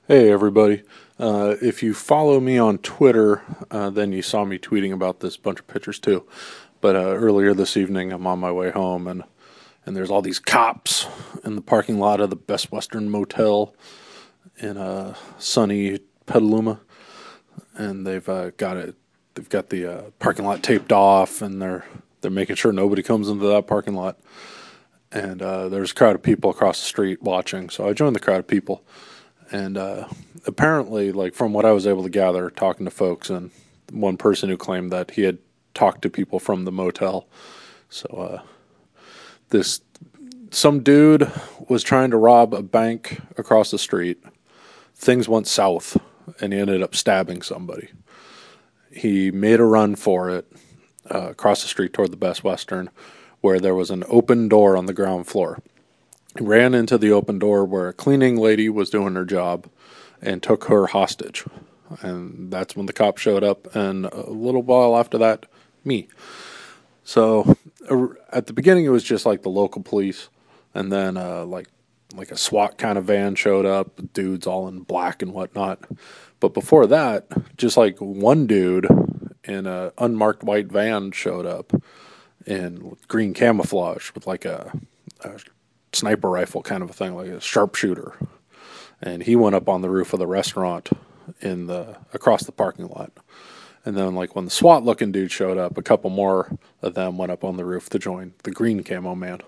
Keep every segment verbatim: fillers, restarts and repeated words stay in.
Hey everybody. Uh, if you follow me on Twitter, uh, then you saw me tweeting about this bunch of pictures too. But uh, earlier this evening, I'm on my way home, and, and there's all these cops in the parking lot of the Best Western Motel in uh, sunny Petaluma, and they've uh, got it. They've got the uh, parking lot taped off, and they're they're making sure nobody comes into that parking lot. And uh, there's a crowd of people across the street watching, so I joined the crowd of people. And uh, apparently, like from what I was able to gather, talking to folks, and one person who claimed that he had talked to people from the motel. So uh, this some dude was trying to rob a bank across the street. Things went south, and he ended up stabbing somebody. He made a run for it uh, across the street toward the Best Western, where there was an open door on the ground floor. He ran into the open door where a cleaning lady was doing her job and took her hostage. And that's when the cops showed up, and a little while after that, me. So uh, at the beginning, it was just like the local police, and then uh, like like a SWAT kind of van showed up, dudes all in black and whatnot. But before that, just like one dude in a unmarked white van showed up in green camouflage with like a, a sniper rifle kind of a thing, like a sharpshooter. And he went up on the roof of the restaurant in the across the parking lot. And then, like when the SWAT looking dude showed up, a couple more of them went up on the roof to join the green camo man.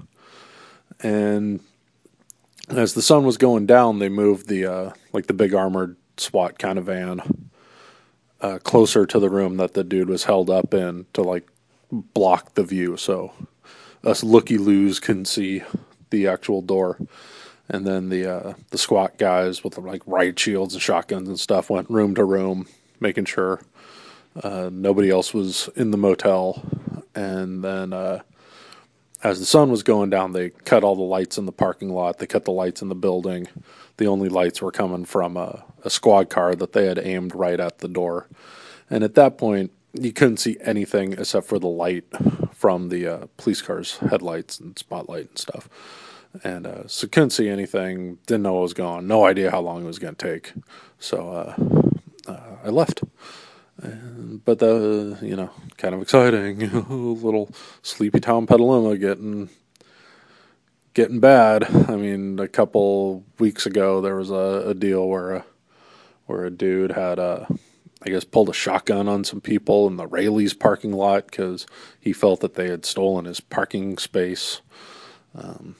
And as the sun was going down, they moved the uh, like the big armored SWAT kind of van uh, closer to the room that the dude was held up in to like block the view, so us looky-loos couldn't see the actual door. And then the uh, the SWAT guys with like riot shields and shotguns and stuff went room to room, making sure uh, nobody else was in the motel. And then uh, as the sun was going down, they cut all the lights in the parking lot. They cut the lights in the building. The only lights were coming from a, a squad car that they had aimed right at the door. And at that point, you couldn't see anything except for the light from the uh, police car's headlights and spotlight and stuff. And uh, so couldn't see anything, didn't know what was going on, no idea how long it was going to take. So uh, uh, I left. And, but the, you know, kind of exciting, little sleepy town Petaluma getting getting bad. I mean, a couple weeks ago there was a, a deal where a, where a dude had a, I guess, pulled a shotgun on some people in the Rayleigh's parking lot because he felt that they had stolen his parking space. Um,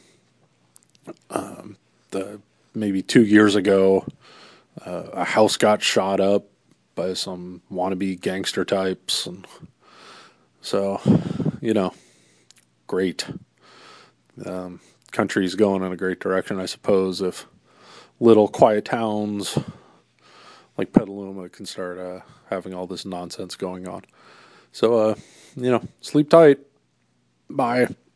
um, the maybe two years ago, uh, a house got shot up by some wannabe gangster types, and so, you know, great. Um, country's going in a great direction, I suppose, if little quiet towns like Petaluma can start uh, having all this nonsense going on. So, uh, you know, sleep tight. Bye.